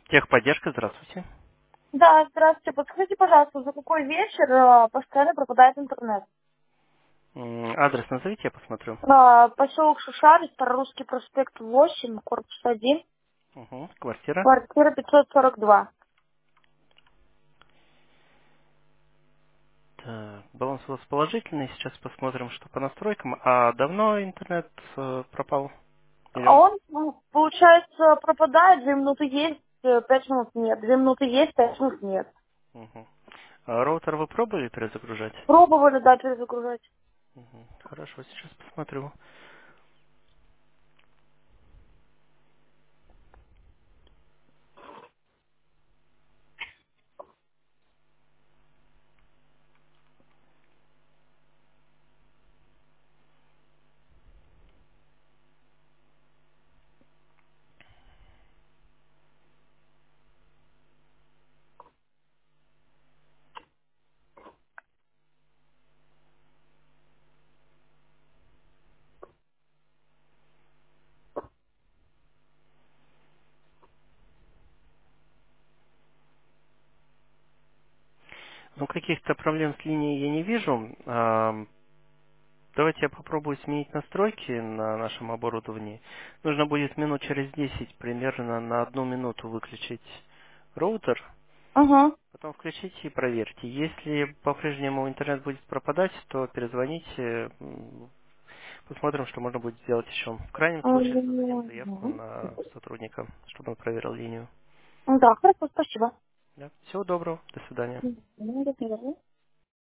Техподдержка, здравствуйте. Да, здравствуйте. Подскажите, пожалуйста, за какой вечер постоянно пропадает интернет? Адрес назовите, я посмотрю. Поселок Шушары, Старорусский проспект 8, корпус 1, Угу. Квартира. квартира 542. Так, баланс у вас положительный. Сейчас посмотрим, что по настройкам. А давно интернет пропал? Или А он? он, получается, пропадает, 2 минуты есть, 5 минут нет. 2 минуты есть, 5 минут нет. Мгм. А роутер вы пробовали перезагружать? Пробовали, да, перезагружать. Мгм. Хорошо, сейчас посмотрю. Ну, каких-то проблем с линией я не вижу. Давайте я попробую сменить настройки на нашем оборудовании. Нужно будет минут через 10 примерно на 1 минуту выключить роутер. Угу. Потом включите и проверьте. Если по-прежнему интернет будет пропадать, то перезвоните. Посмотрим, что можно будет сделать еще. В крайнем случае создадим заявку на сотрудника, чтобы он проверил линию. Да, хорошо, спасибо. Да. Всего доброго. До свидания. До свидания.